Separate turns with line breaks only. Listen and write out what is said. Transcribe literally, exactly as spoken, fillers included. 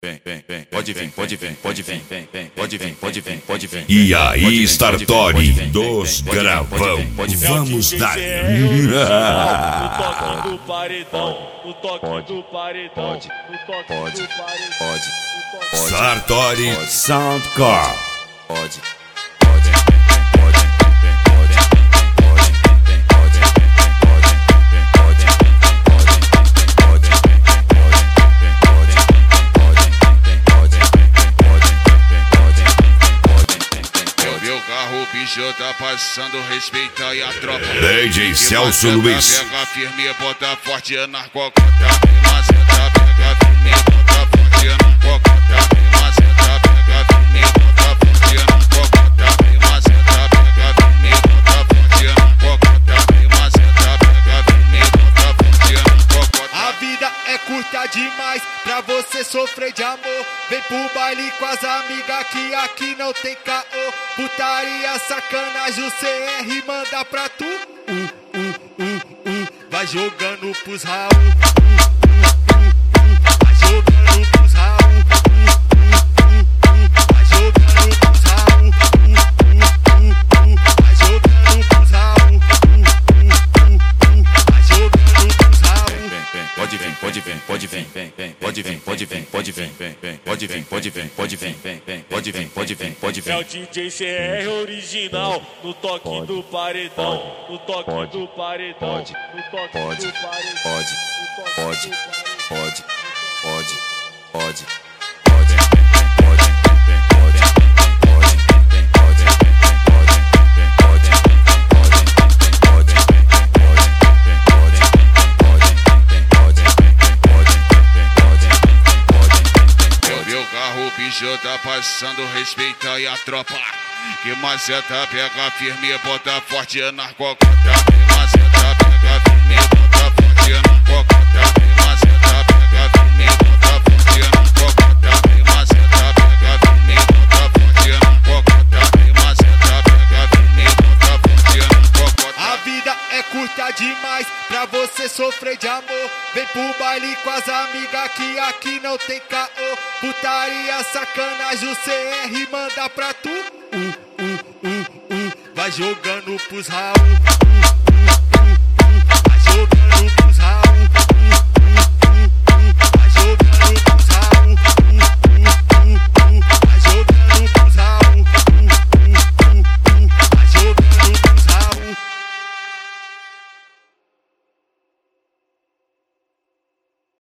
Vem, vem, vem, pode vir, pode vir, pode vir, vem, vem, pode vir, pode vir, pode vir.
E aí, Startori dos Gravão, vamos dar.
No toque do paredão, no toque do paredão, no toque do paredão.
Startori Soundcore.
Pode.
O bicho tá passando, respeita aí a tropa.
D J Celso Luiz.
Pega firme, bota forte na cocota. Mas tá pega firme, bota forte na cocota. Mas tá pega firme, bota forte na cocota. Mas tá pega firme, bota forte na cocota. Mas tá pega firme, bota forte na cocota.
A vida é curta demais pra você sofrer de amor. Vem pro baile com as amigas que aqui não tem caô. Putaria, sacanagem, o C R manda pra tu. Uh, uh, uh, uh. Vai jogando pros Raul. Uh, uh, uh, uh. Vai jogando pros Raul. Uh, uh, uh, uh. Vai jogando pros Raul. Uh, uh, uh, uh. Vai jogando pros Raul. Uh, uh, uh, uh. Vai jogando pros Raul.
Pode vir, pode vir, pode vir, vem, vem, pode vir, pode vir, pode vir, vem, vem, pode vir, pode vir, pode vir, vem, vem, pode vir, pode vir, pode vir.
É o D J C R original, no toque do paredão, no toque do paredão, no toque do paredão.
Pode, pode, pode, pode, pode.
O bicho tá passando, respeita aí a tropa. Que maceta pega firme, bota forte na cocota. Que maceta pega firme, bota forte na cocota. Que maceta pega firme, bota forte na cocota. Que maceta pega firme, bota forte na cocota. Que maceta pega firme, bota forte na cocota.
A vida é curta demais pra você sofrer de amor. Vem pro baile com as amigas que aqui não tem caô. Putaria, sacanagem, o C R manda pra tu. Uh, uh, uh, uh. Vai jogando pros Raul. Uh,